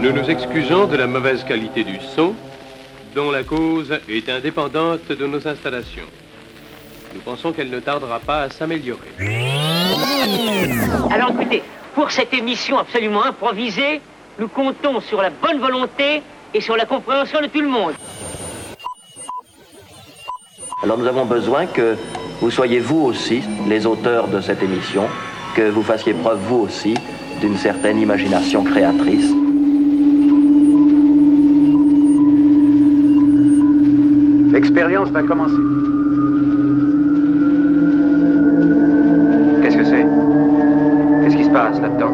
Nous nous excusons de la mauvaise qualité du son, dont la cause est indépendante de nos installations. Nous pensons qu'elle ne tardera pas à s'améliorer. Alors écoutez, pour cette émission absolument improvisée, nous comptons sur la bonne volonté et sur la compréhension de tout le monde. Alors nous avons besoin que vous soyez vous aussi les auteurs de cette émission, que vous fassiez preuve vous aussi d'une certaine imagination créatrice. L'expérience va commencer. Qu'est-ce que c'est? Qu'est-ce qui se passe là-dedans?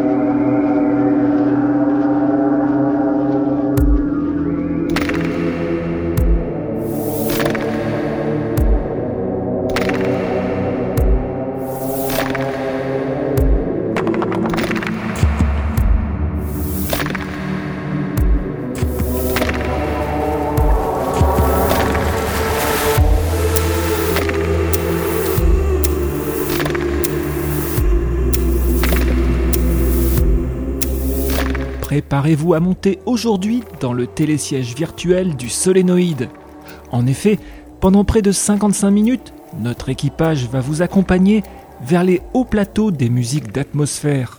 Préparez-vous à monter aujourd'hui dans le télésiège virtuel du solénoïde. En effet, pendant près de 55 minutes, notre équipage va vous accompagner vers les hauts plateaux des musiques d'atmosphère.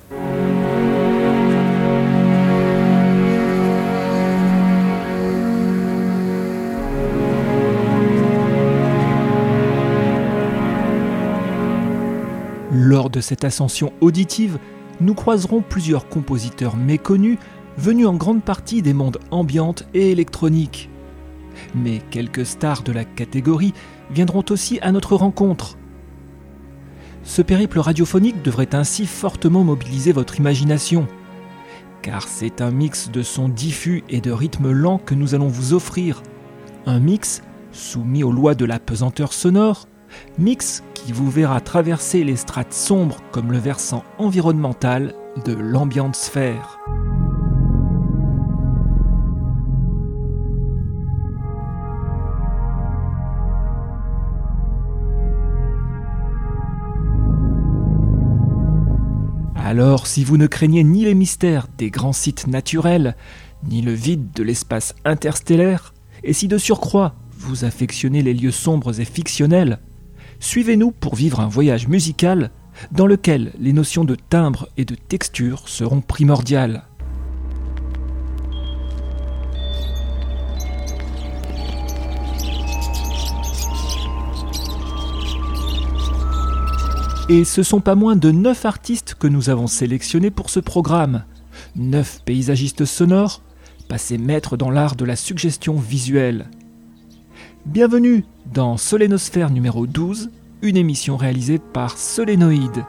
Lors de cette ascension auditive, nous croiserons plusieurs compositeurs méconnus venus en grande partie des mondes ambiantes et électroniques. Mais quelques stars de la catégorie viendront aussi à notre rencontre. Ce périple radiophonique devrait ainsi fortement mobiliser votre imagination, car c'est un mix de sons diffus et de rythmes lents que nous allons vous offrir. Un mix soumis aux lois de la pesanteur sonore, mix qui vous verra traverser les strates sombres comme le versant environnemental de l'ambient sphère. Alors, si vous ne craignez ni les mystères des grands sites naturels, ni le vide de l'espace interstellaire, et si de surcroît vous affectionnez les lieux sombres et fictionnels, suivez-nous pour vivre un voyage musical dans lequel les notions de timbre et de texture seront primordiales. Et ce sont pas moins de 9 artistes que nous avons sélectionnés pour ce programme. 9 paysagistes sonores, passés maîtres dans l'art de la suggestion visuelle. Bienvenue dans Solénosphère numéro 12, une émission réalisée par Solénoïde.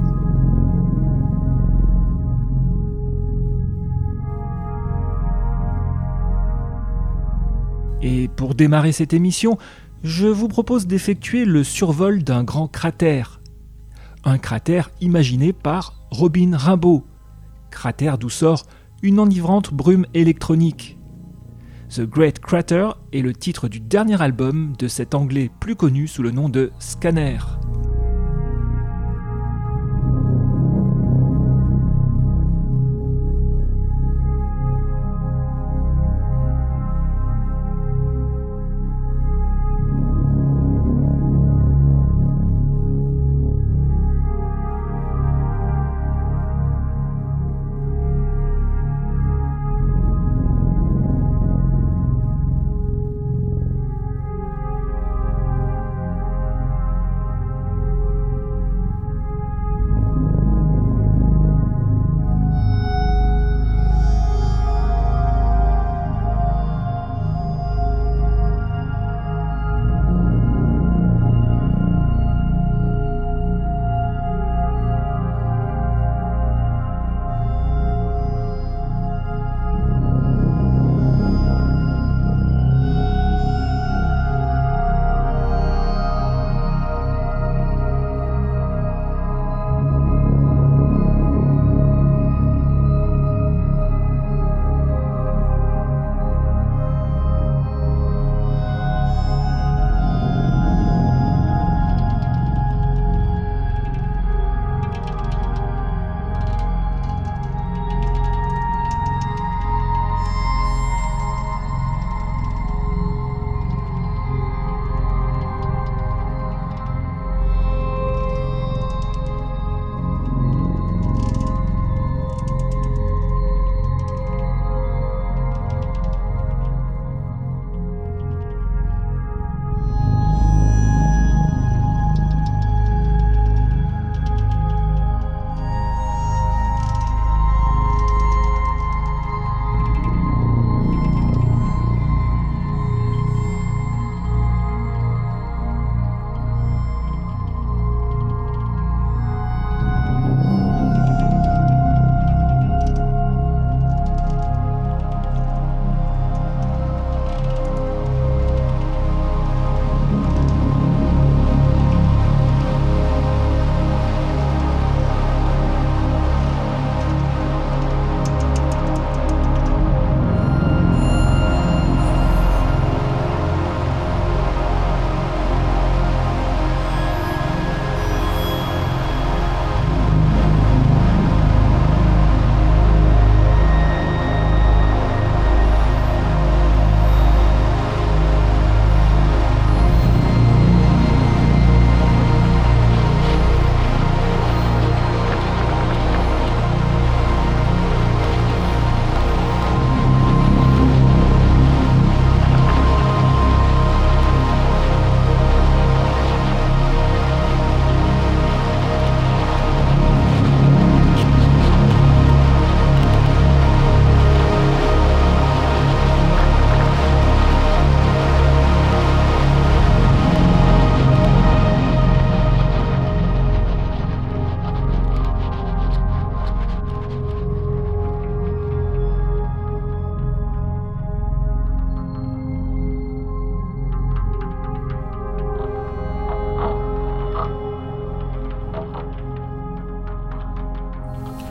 Et pour démarrer cette émission, je vous propose d'effectuer le survol d'un grand cratère. Un cratère imaginé par Robin Rimbaud, cratère d'où sort une enivrante brume électronique. The Great Crater est le titre du dernier album de cet Anglais plus connu sous le nom de Scanner.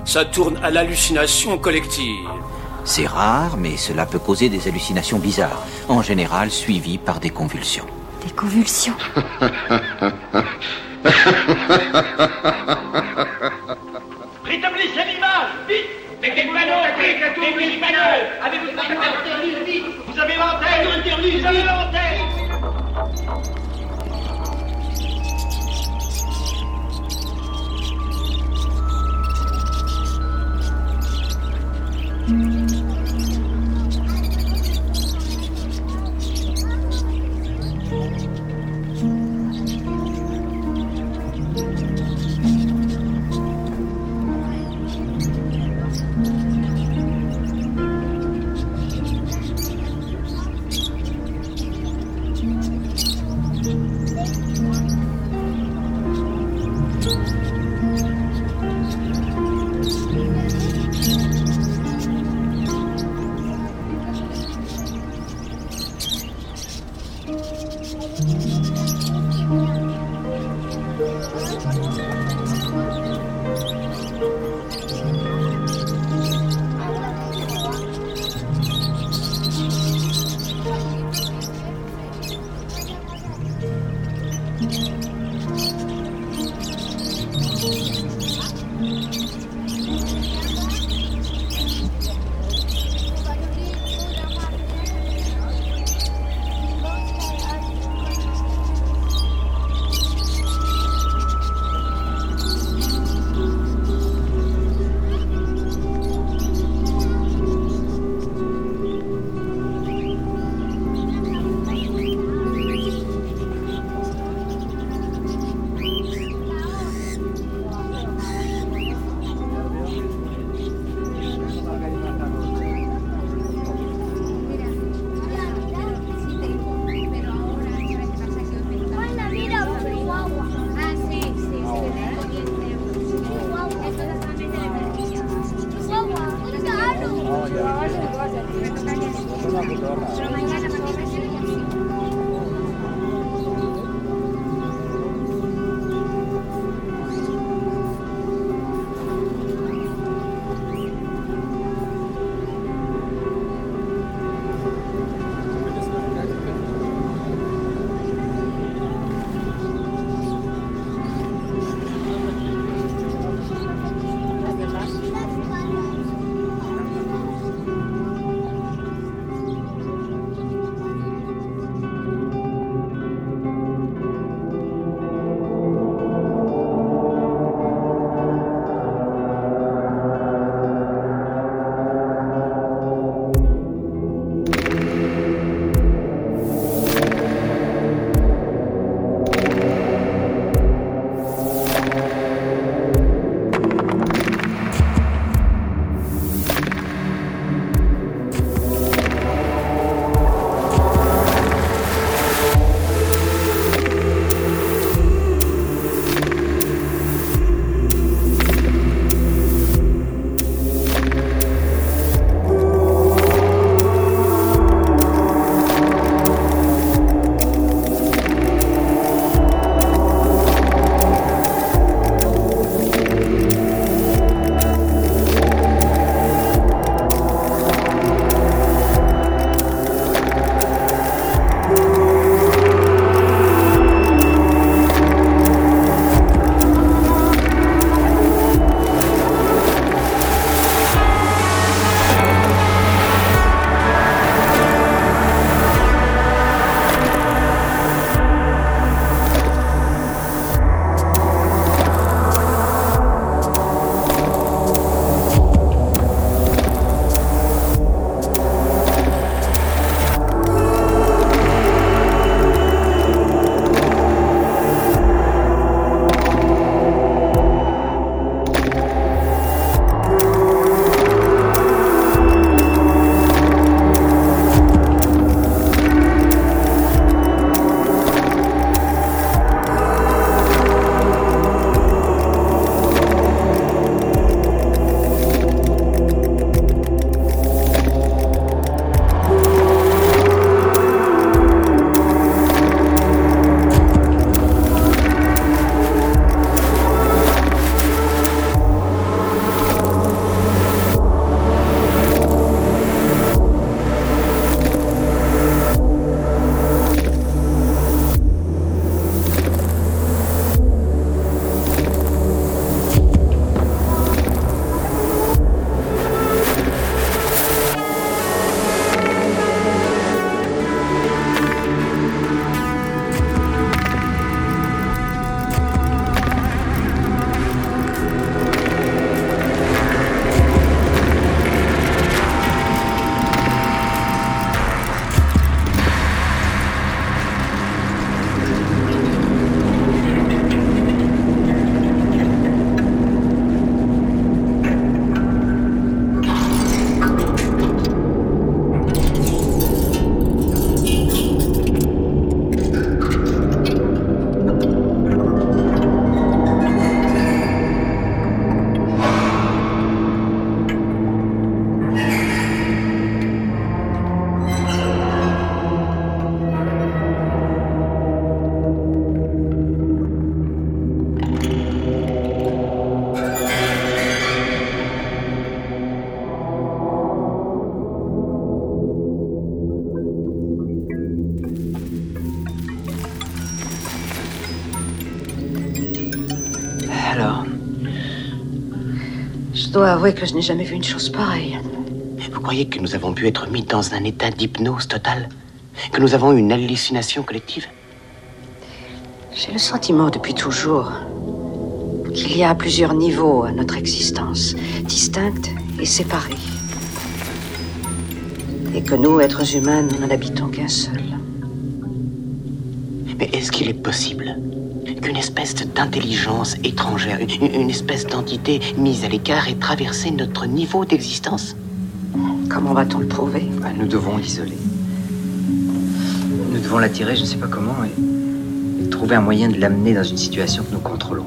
ça tourne à l'hallucination collective. C'est rare, mais cela peut causer des hallucinations bizarres, en général suivies par des convulsions. Des convulsions? Rétablissez l'image, vite! Mettez les panneaux, mettez les panneaux! Avez-vous l'antenne, vite! Vous avez l'antenne! Vous avez l'antenne! Alors? Je dois avouer que je n'ai jamais vu une chose pareille. Vous croyez que nous avons pu être mis dans un état d'hypnose totale? Que nous avons eu une hallucination collective? J'ai le sentiment depuis toujours qu'il y a plusieurs niveaux à notre existence, distincts et séparés. Et que nous, êtres humains, nous n'en habitons qu'un seul. Mais est-ce qu'il est possible qu'une espèce d'intelligence étrangère, une espèce d'entité mise à l'écart ait traversé notre niveau d'existence? Comment va-t-on le prouver? Nous devons l'isoler. Nous devons l'attirer, je ne sais pas comment, et trouver un moyen de l'amener dans une situation que nous contrôlons.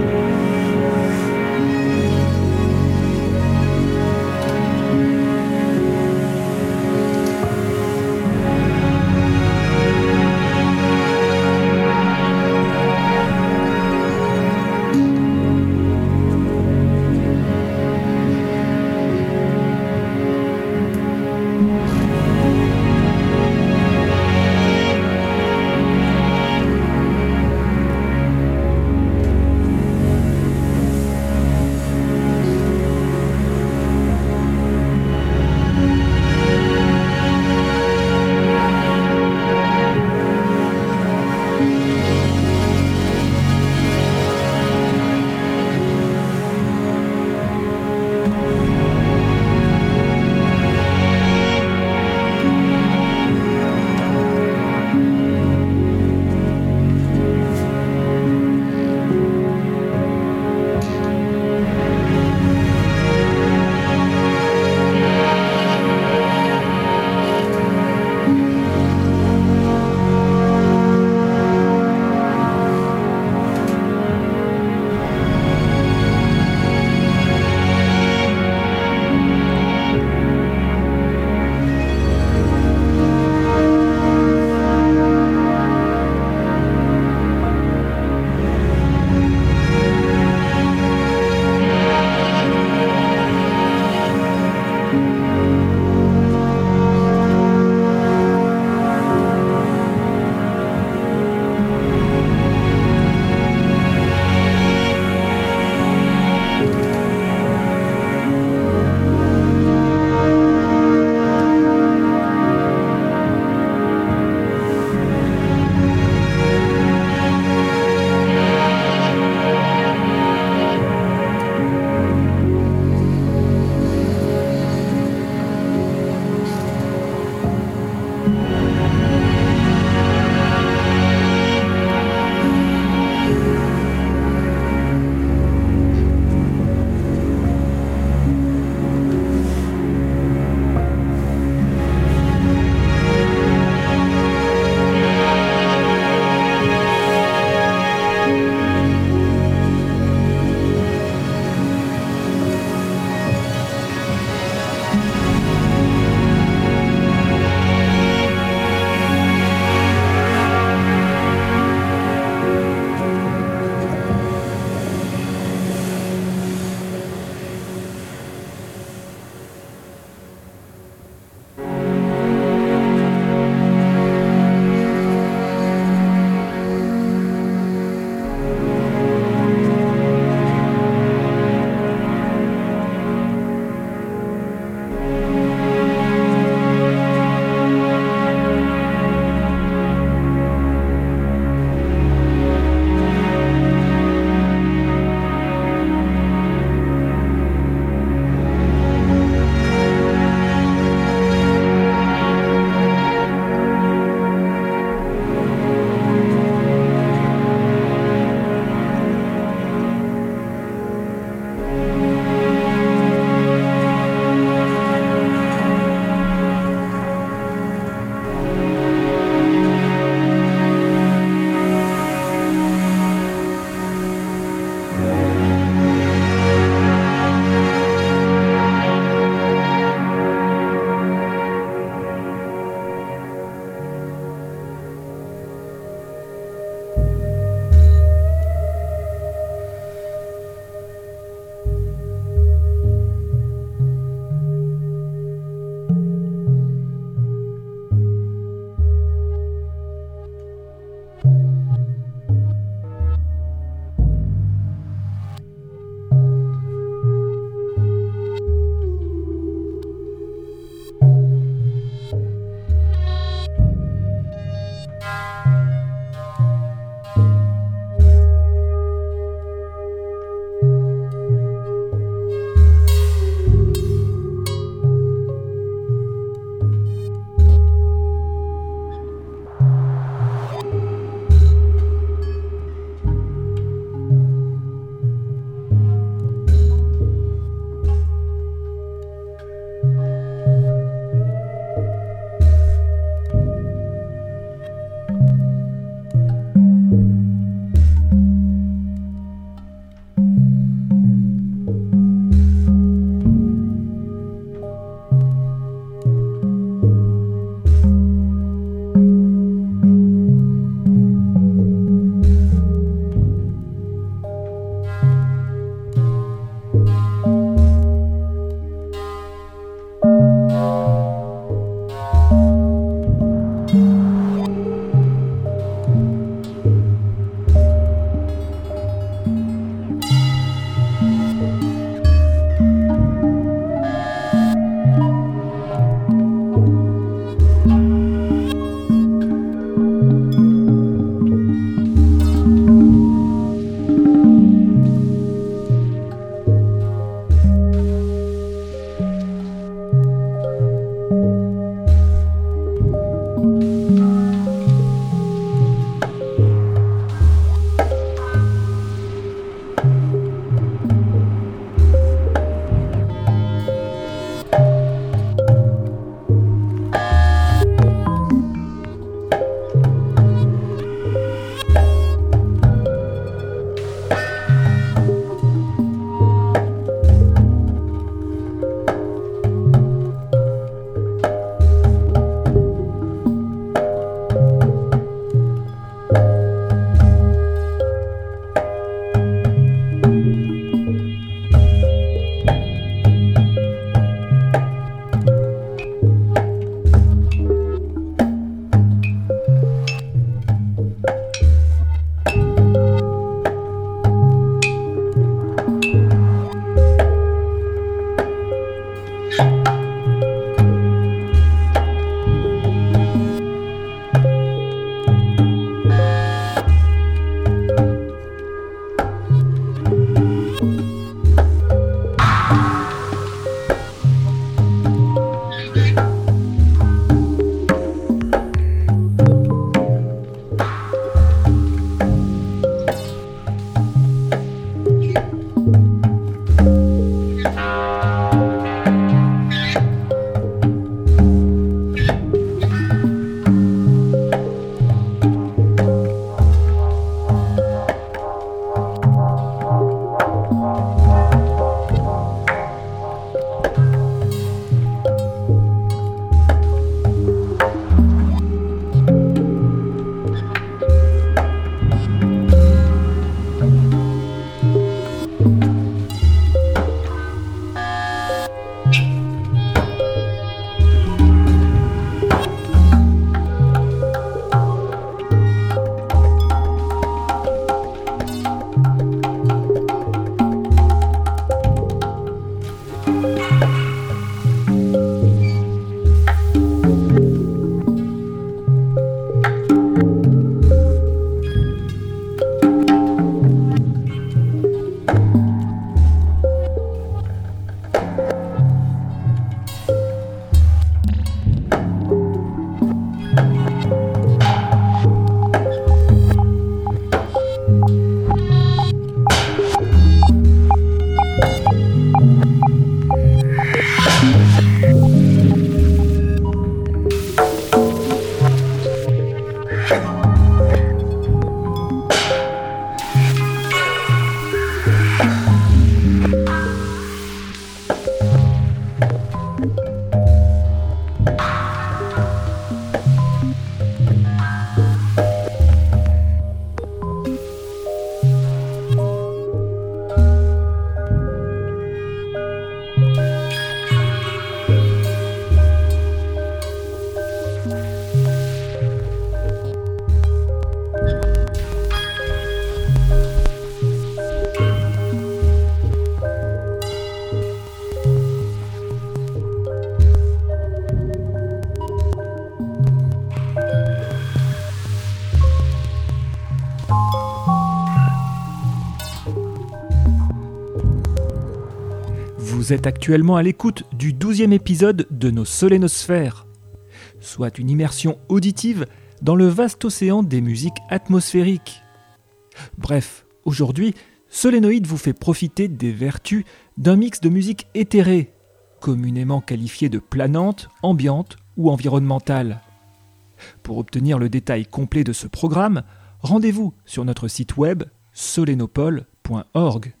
Vous êtes actuellement à l'écoute du 12e épisode de nos Solénosphères, soit une immersion auditive dans le vaste océan des musiques atmosphériques. Bref, aujourd'hui, Solénoïde vous fait profiter des vertus d'un mix de musique éthérée, communément qualifiée de planante, ambiante ou environnementale. Pour obtenir le détail complet de ce programme, rendez-vous sur notre site web solenopole.org.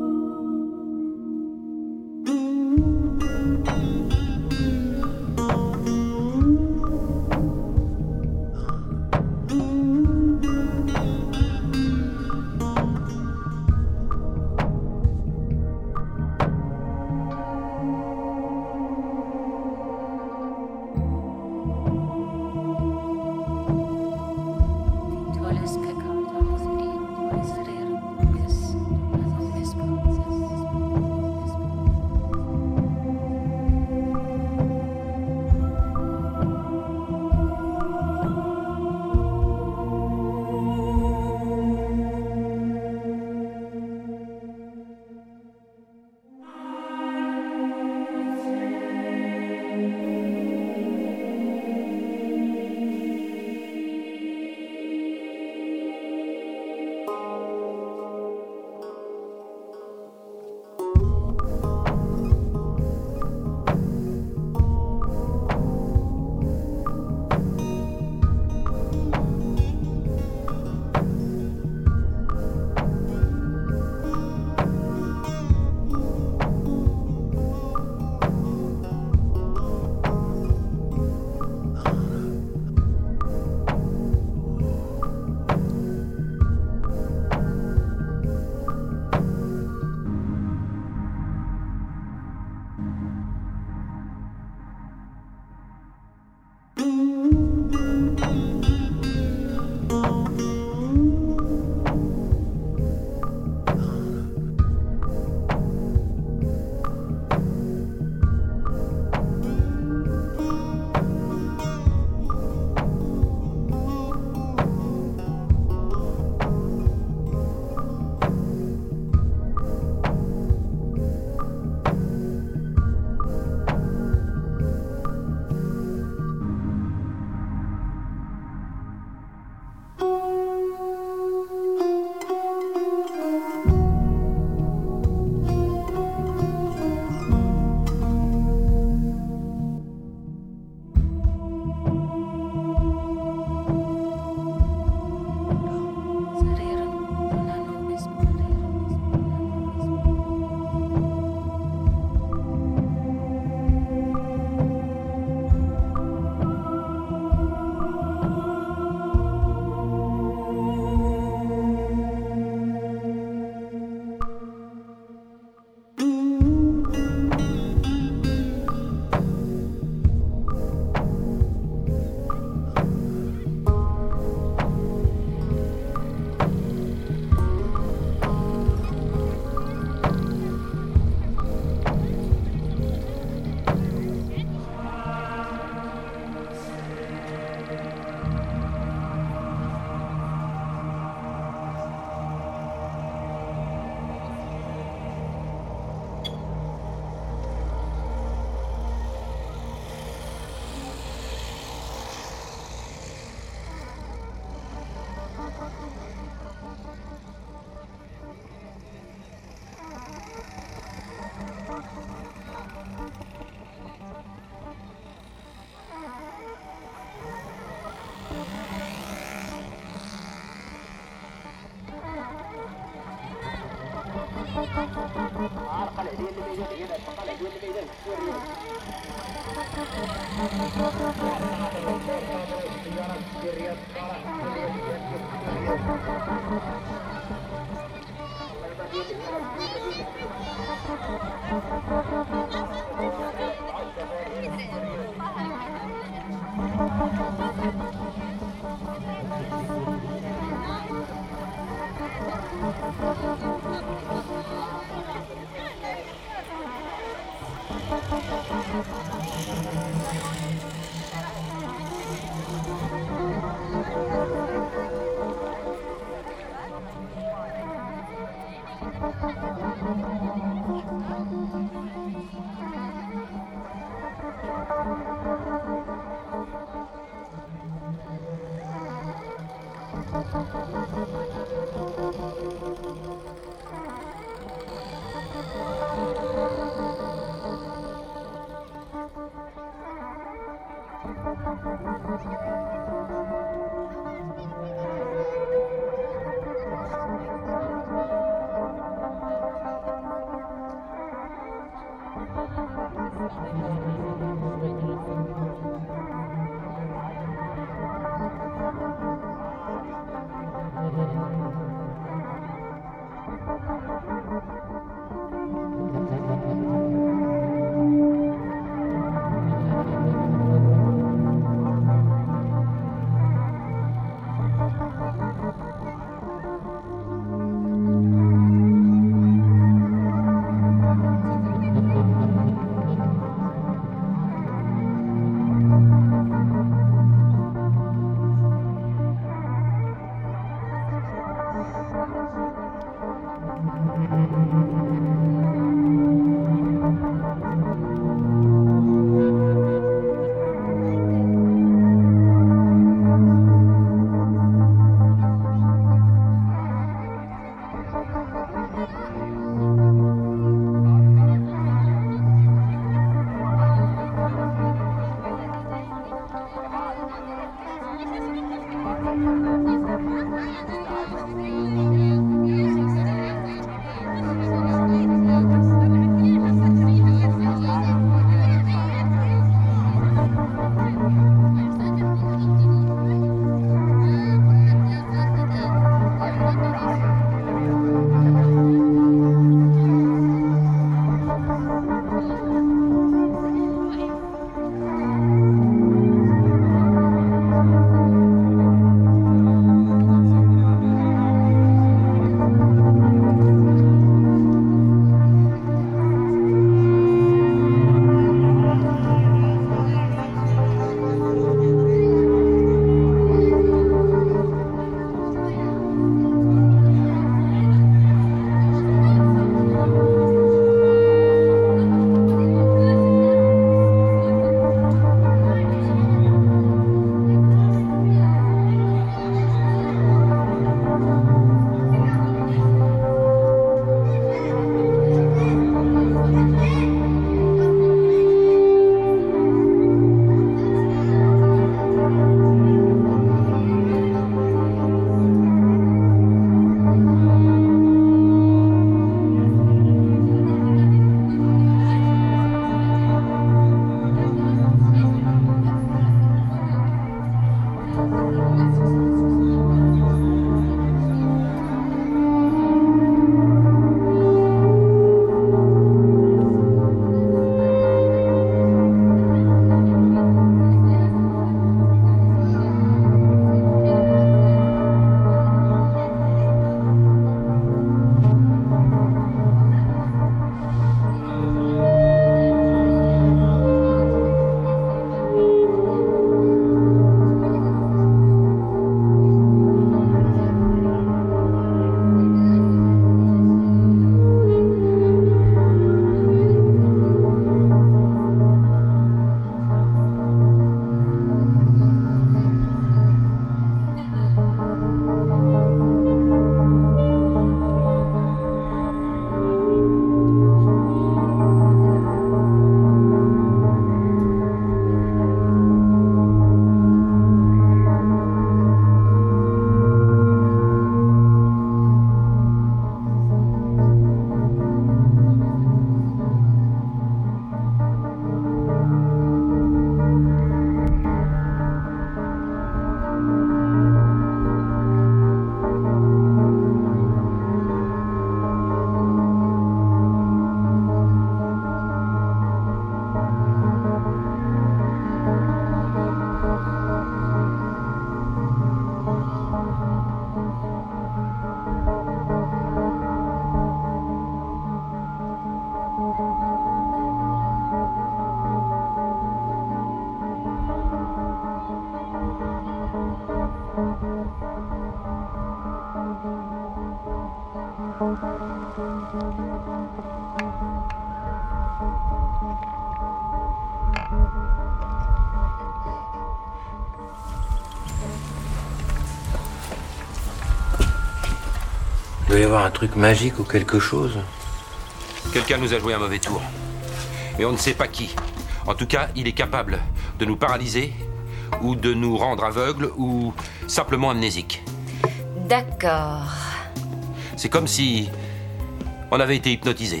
Il doit y avoir un truc magique ou quelque chose. Quelqu'un nous a joué un mauvais tour. Mais on ne sait pas qui. En tout cas, il est capable de nous paralyser, ou de nous rendre aveugles, ou simplement amnésiques. D'accord. C'est comme si on avait été hypnotisés.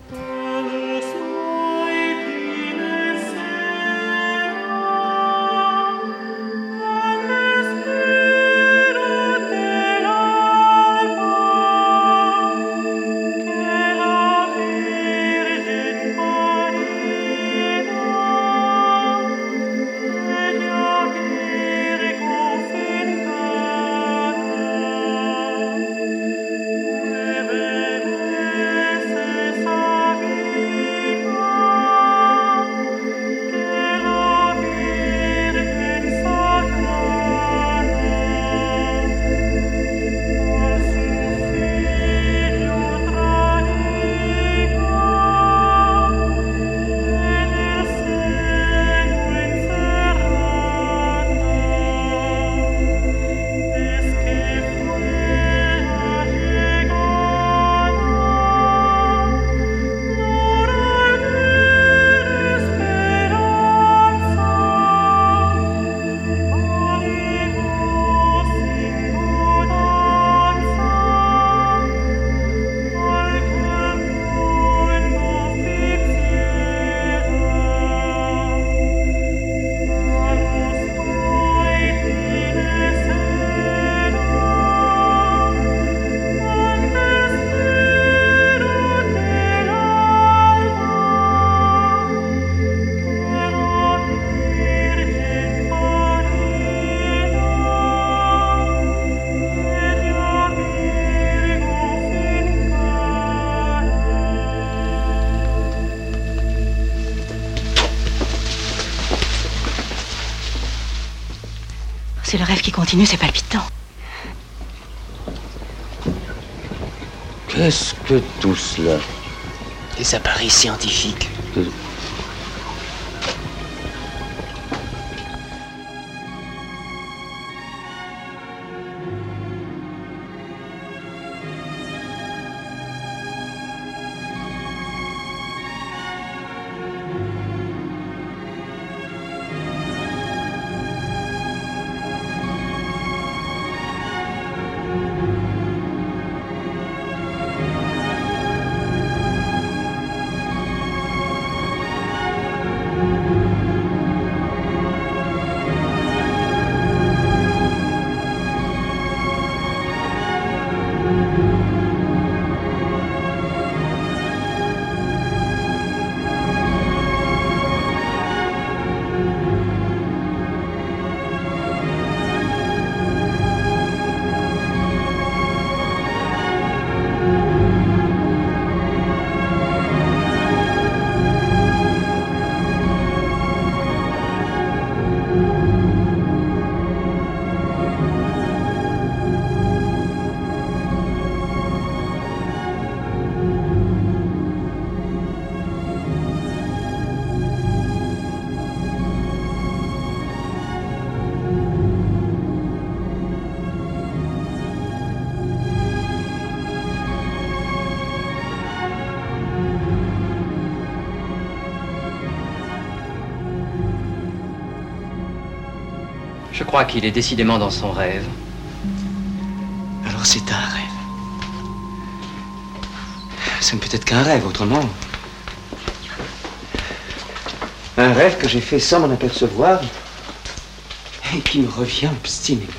C'est le rêve qui continue, c'est palpitant. Qu'est-ce que tout cela? Des appareils scientifiques. Je crois qu'il est décidément dans son rêve. Alors c'est un rêve. Ça ne peut être qu'un rêve, autrement. Un rêve que j'ai fait sans m'en apercevoir et qui me revient obstinément.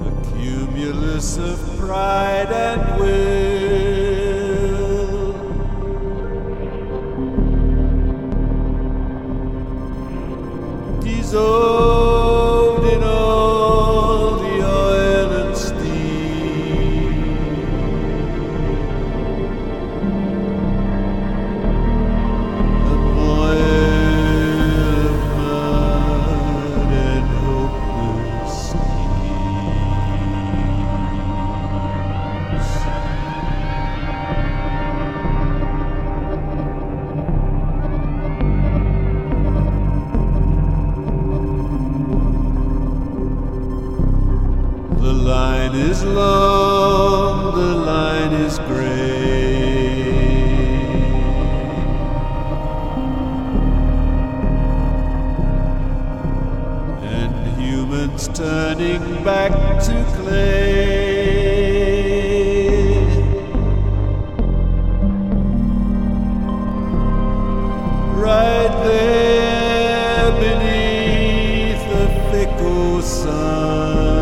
cumulus of pride and will, dissolved in all the oil and steam, a moil of mud and hopeless The line is long, the line is gray, and humans turning back to clay. Right there beneath the fickle sun,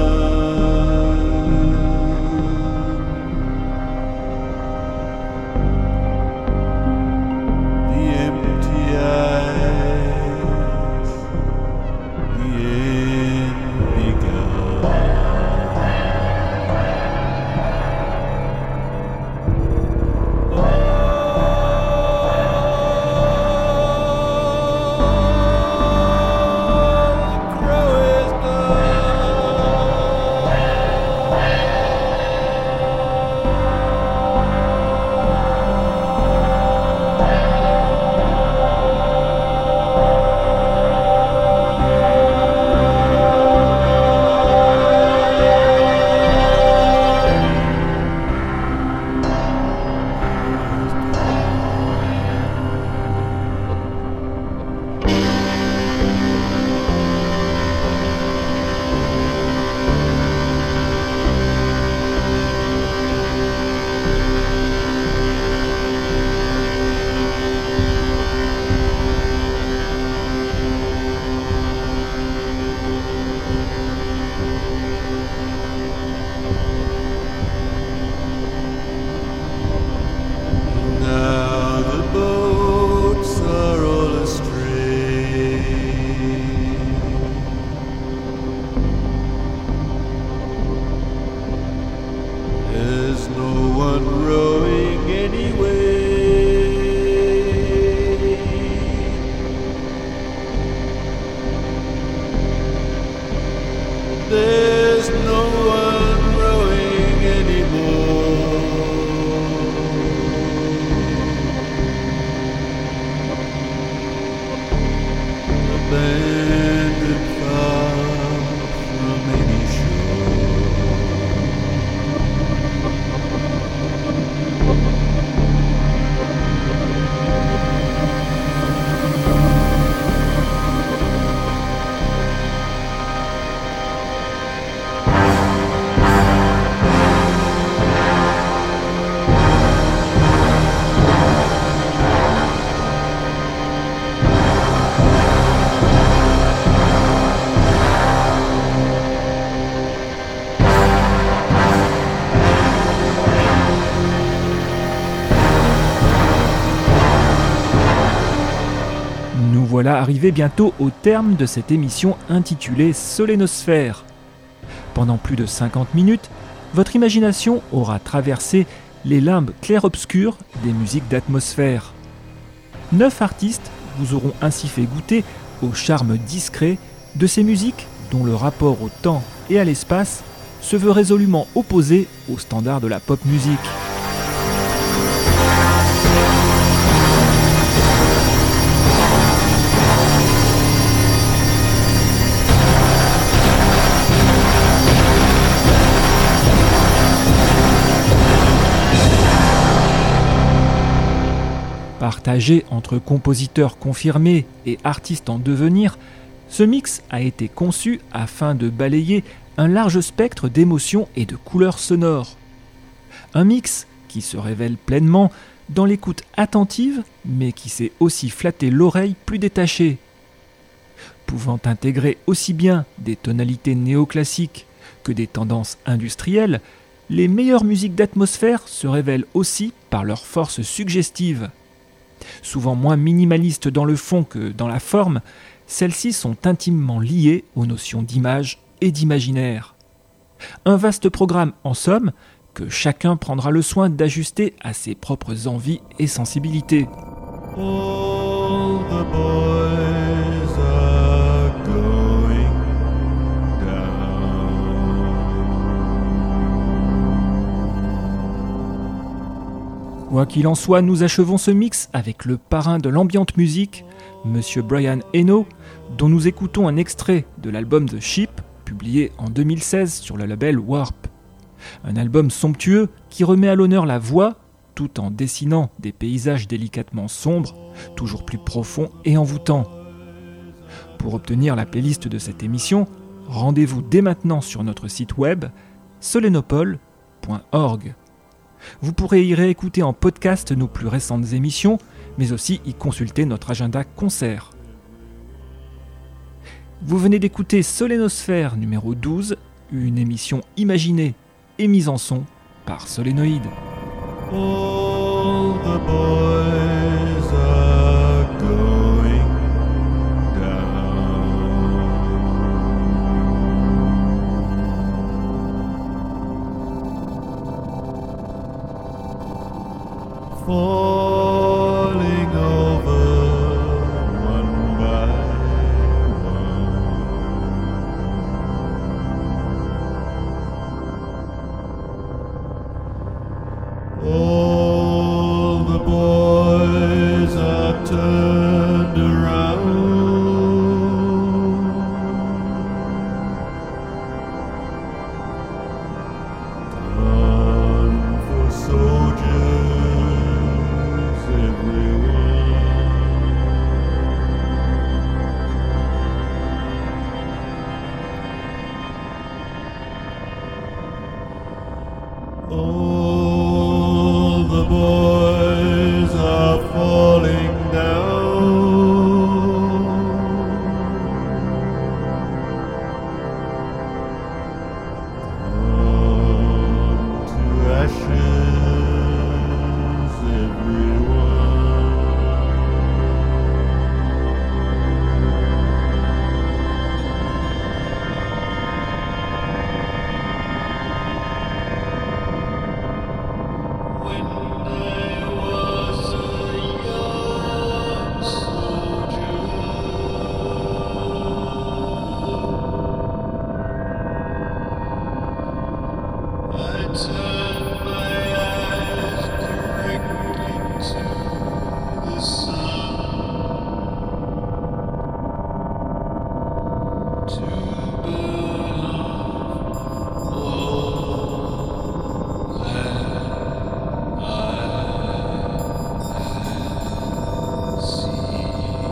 there's no one rowing anyway. There's no one rowing anymore. Abandoned far from any Nous voilà arrivés bientôt au terme de cette émission intitulée Solénosphère. Pendant plus de 50 minutes, votre imagination aura traversé les limbes clair-obscurs des musiques d'atmosphère. 9 artistes vous auront ainsi fait goûter au charme discret de ces musiques dont le rapport au temps et à l'espace se veut résolument opposé aux standards de la pop musique. Partagé entre compositeurs confirmés et artistes en devenir, ce mix a été conçu afin de balayer un large spectre d'émotions et de couleurs sonores. Un mix qui se révèle pleinement dans l'écoute attentive, mais qui sait aussi flatter l'oreille plus détachée. Pouvant intégrer aussi bien des tonalités néoclassiques Que des tendances industrielles, les meilleures musiques d'atmosphère se révèlent aussi par leur force suggestive. Souvent moins minimalistes dans le fond que dans la forme, celles-ci sont intimement liées aux notions d'image et d'imaginaire. Un vaste programme, en somme, que chacun prendra le soin d'ajuster à ses propres envies et sensibilités. All the boys are going down. Quoi qu'il en soit, nous achevons ce mix avec le parrain de l'ambiante musique, Monsieur Brian Eno, dont nous écoutons un extrait de l'album The Ship, publié en 2016 sur le label Warp. Un album somptueux qui remet à l'honneur la voix, tout en dessinant des paysages délicatement sombres, toujours plus profonds et envoûtants. Pour obtenir la playlist de cette émission, rendez-vous dès maintenant sur notre site web solenopole.org. Vous pourrez y réécouter en podcast nos plus récentes émissions, mais aussi y consulter notre agenda concert. Vous venez d'écouter Solénosphère numéro 12, une émission imaginée et mise en son par Solénoïde. All the boys are going down. Falling over one by one. All the boys are turned around. Gone for soldiers everywhere. All the boys are falling down. Gone to ashes everyone. When I was a young soldier, I turned my eyes directly to the sun to burn off all that I see.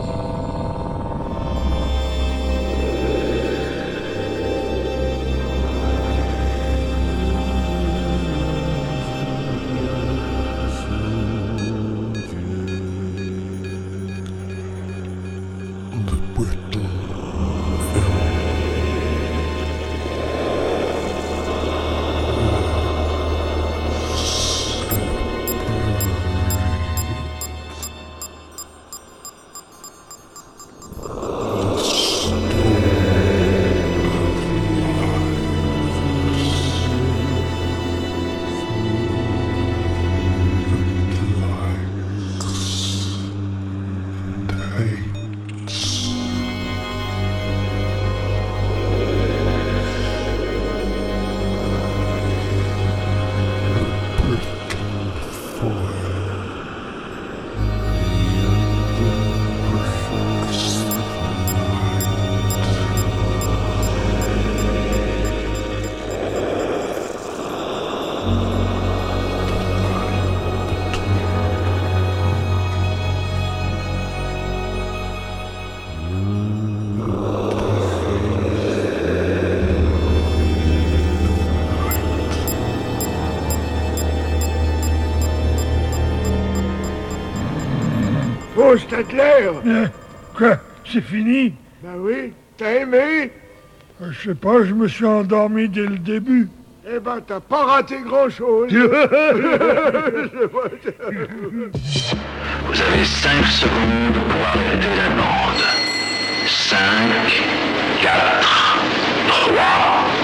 Oh, Statler! Quoi? C'est fini? Ben oui, t'as aimé? Je sais pas, je me suis endormi dès le début. Eh ben, t'as pas raté grand-chose. Vous avez 5 secondes pour arrêter la bande. 5, 4, 3,